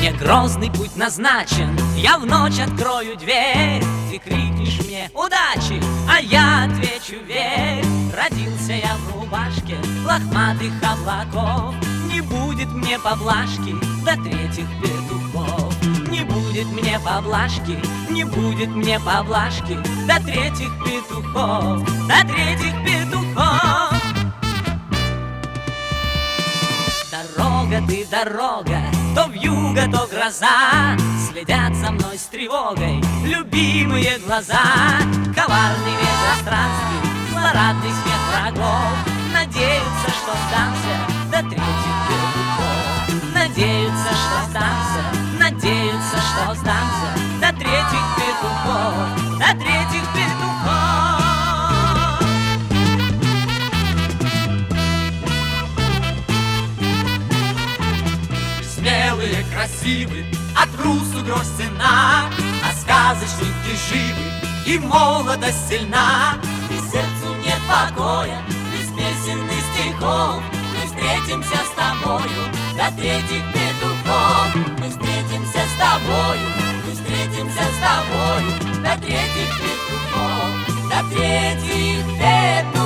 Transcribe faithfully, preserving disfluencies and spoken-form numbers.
Мне грозный путь назначен, я в ночь открою дверь. Ты крикнешь мне удачи, а я отвечу верь. Родился я в рубашке лохматых облаков. Не будет мне поблажки до третьих петухов. Не будет мне поблажки, не будет мне поблажки до третьих петухов, до третьих петухов. Дорога ты, дорога, то вьюга, то гроза, следят за мной с тревогой любимые глаза. Коварный ветер странствий, злорадный смех врагов, надеются, что сдамся до третьих петухов. Надеются, что сдамся, надеются, что сдамся до третьих петухов, до третьих петухов. Смелые, красивы, а трусу грош цена, а сказочники живы, и молодость сильна. И сердцу нет покоя, без песен и стихов. Мы встретимся с тобою до третьих петухов. Мы встретимся с тобою, мы встретимся с тобою до третьих петухов, до третьих петухов.